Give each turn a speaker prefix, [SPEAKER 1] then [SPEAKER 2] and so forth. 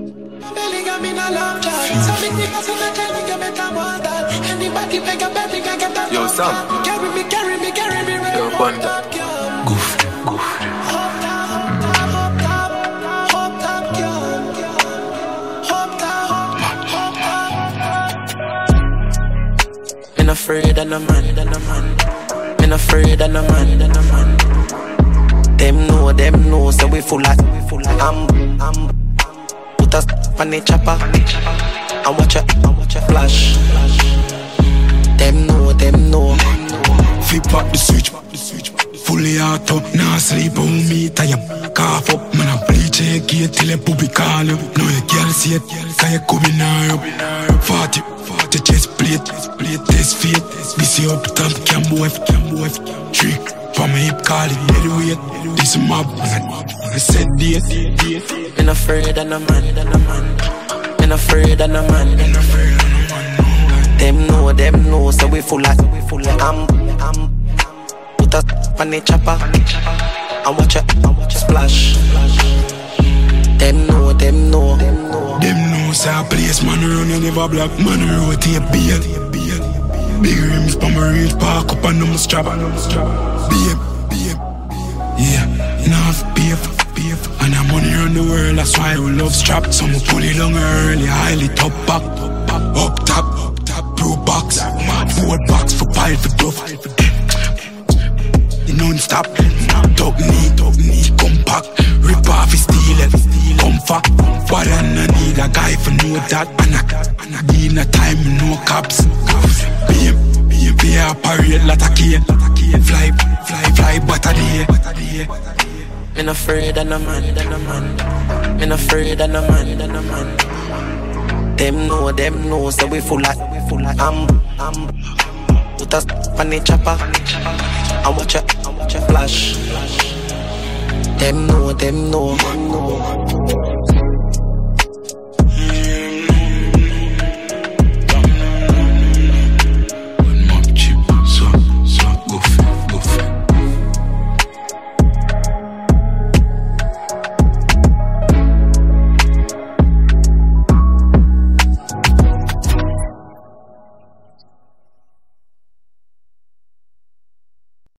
[SPEAKER 1] Belly got me no love child. So big niggas in the telly get better more than anybody make a baby can get that.
[SPEAKER 2] Yo, Sam.
[SPEAKER 1] Carry me, right.
[SPEAKER 2] Yo, Bunda.
[SPEAKER 3] Goof.
[SPEAKER 1] I'm afraid of no man, I'm afraid of no man. Them know, so we full of put us on the chopper and watch a flash. Them know.
[SPEAKER 3] Flip up the switch, fully auto, nah sleep on me, tie up, cough up, man I bleach a gate till a puppy call you. No you can't see it, cause you coming now. 40 chest plate, test fate. This up the top, cambo F, trick. From my hip call it heavyweight. This mob, I said date.
[SPEAKER 1] I'm afraid of no man, I'm afraid of no man. Them know, so we full of put us on the chopper and watch a splash. Them know.
[SPEAKER 3] Them know, say I place man around and never black. Man rotate beard. Big rims pa my range, park up and I'm strap. BM. Yeah, enough beef. And I'm money around the world, that's why we love strap. So me pull it on early, highly top back. Up top, pro box. Forward box for pile for duff. Non-stop, dog knee, compact. Rip off his steel, comfort. But I need a guy for know that. And I need no time, no cops. BM, parade, lot of cane. Fly, but a day.
[SPEAKER 1] I'm afraid of no man, I'm afraid of no man. Them know, so we full of put us on the chopper and watch a flash. Them know.